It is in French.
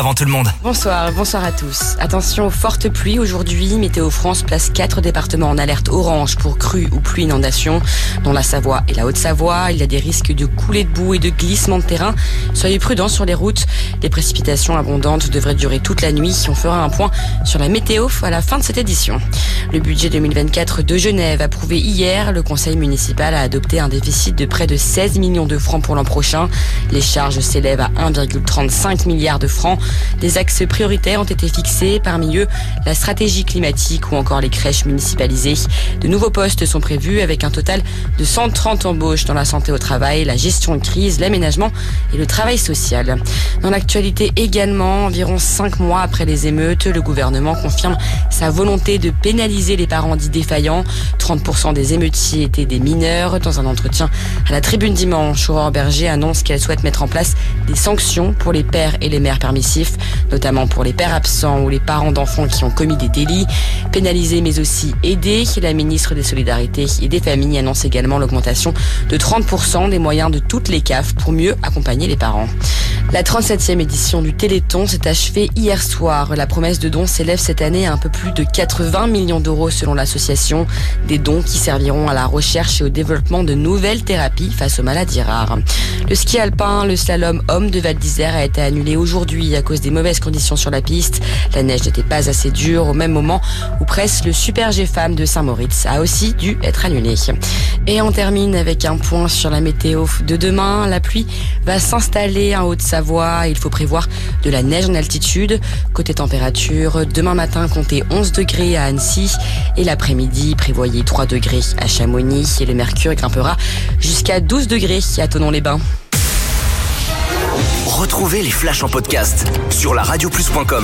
Avant tout le monde. Bonsoir à tous. Attention aux fortes pluies aujourd'hui. Météo France place 4 départements en alerte orange pour crues ou pluie inondation. Dans la Savoie et la Haute-Savoie, il y a des risques de coulées de boue et de glissement de terrain. Soyez prudents sur les routes. Les précipitations abondantes devraient durer toute la nuit. On fera un point sur la météo à la fin de cette édition. Le budget 2024 de Genève approuvé hier. Le conseil municipal a adopté un déficit de près de 16 millions de francs pour l'an prochain. Les charges s'élèvent à 1,35 milliard de francs. Des axes prioritaires ont été fixés, parmi eux la stratégie climatique ou encore les crèches municipalisées. De nouveaux postes sont prévus avec un total de 130 embauches dans la santé au travail, la gestion de crise, l'aménagement et le travail social. Dans l'actualité également, environ 5 mois après les émeutes, le gouvernement confirme sa volonté de pénaliser les parents dits défaillants. 30% des émeutiers étaient des mineurs. Dans un entretien à la Tribune dimanche, Aurore Berger annonce qu'elle souhaite mettre en place des sanctions pour les pères et les mères permissifs, notamment pour les pères absents ou les parents d'enfants qui ont commis des délits. Pénaliser mais aussi aider. La ministre des Solidarités et des Familles annonce également l'augmentation de 30% des moyens de toutes les CAF pour mieux accompagner les parents. La 37e édition du Téléthon s'est achevée hier soir. La promesse de dons s'élève cette année à un peu plus de 80 millions d'euros selon l'association. Des dons qui serviront à la recherche et au développement de nouvelles thérapies face aux maladies rares. Le ski alpin, le slalom homme de Val d'Isère a été annulé aujourd'hui à cause des mauvaises conditions sur la piste. La neige n'était pas assez dure au même moment où presque le Super G Femmes de Saint-Moritz a aussi dû être annulé. Et on termine avec un point sur la météo de demain. La pluie va s'installer en Haute-Savoie. Il faut prévoir de la neige en altitude. Côté température, demain matin, comptez 11 degrés à Annecy et l'après-midi, prévoyez 3 degrés à Chamonix et le mercure grimpera jusqu'à 12 degrés à Thonon-les-Bains. Retrouvez les flashs en podcast sur laradioplus.com.